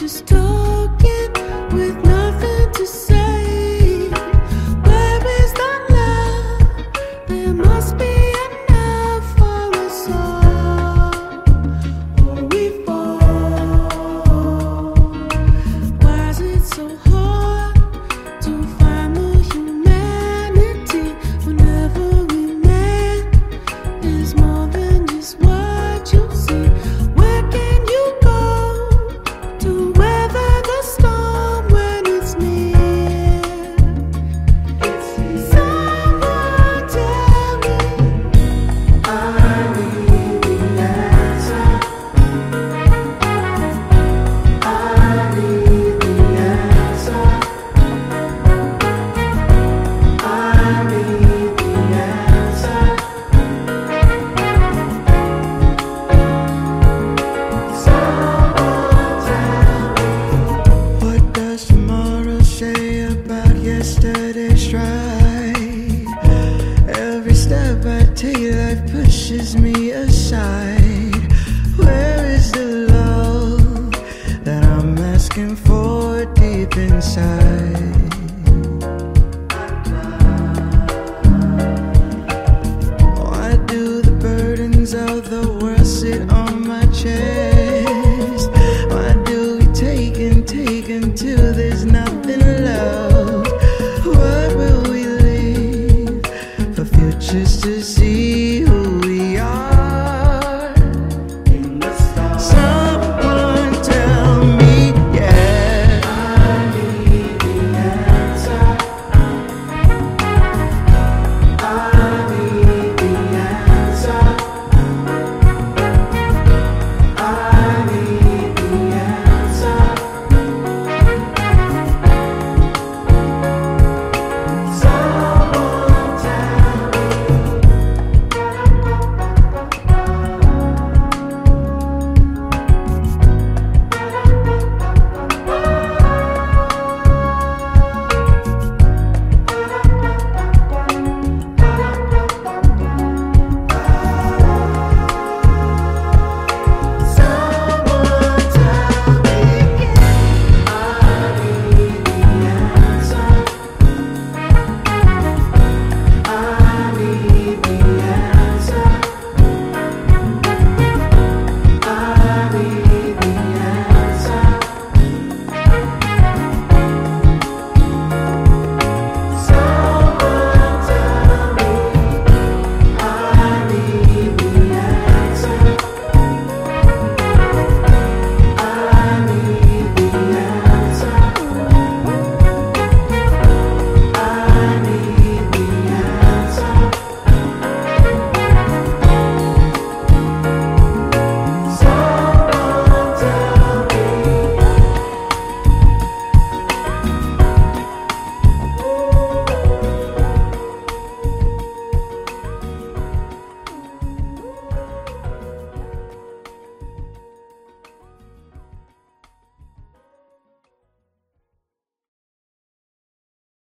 just talking with nothing to say. Where is the love? There must be enough for us all, or we fall. Why is it so hard to find the humanity whenever we met? Is more than just what you see. Where can you go to weather the storm when it's near? Someone tell me. I need the answer. I need the answer. I need the answer. What does tomorrow say about yesterday's stride? Every step I take, life pushes me aside. Where is the love that I'm asking for deep inside?